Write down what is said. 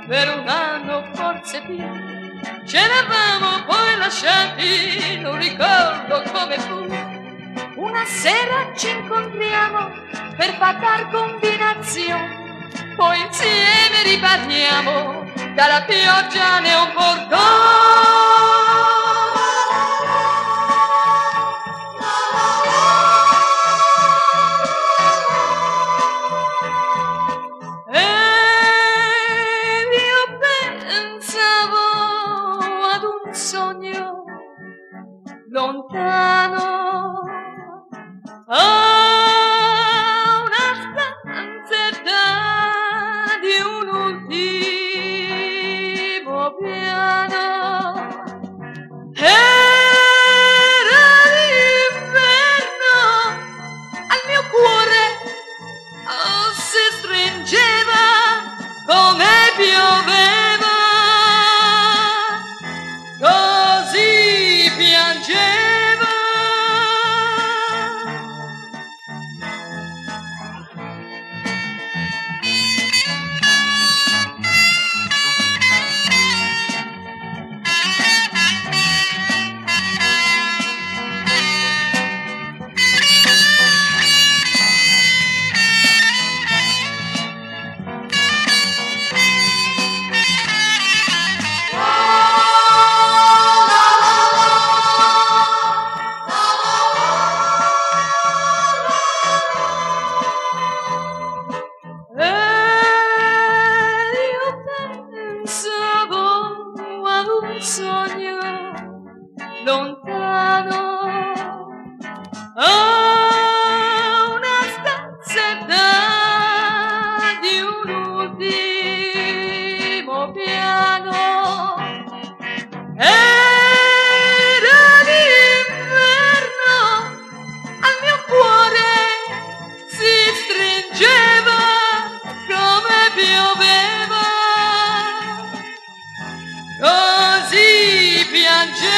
per un anno forse più. Ce l'avamo poi lasciati, non ricordo come fu. Una sera ci incontriamo per fatar combinazione, poi insieme ripartiamo dalla pioggia ne un portone. Sogno lontano a una stanzetta di un ultimo piano. Era l'inverno, al mio cuore si stringeva come pioveva. Così piangeva. Sogno lontano a una stanzetta di un ultimo piano. Era l'inverno, al mio cuore si stringeva come pioveva. Così piangeva.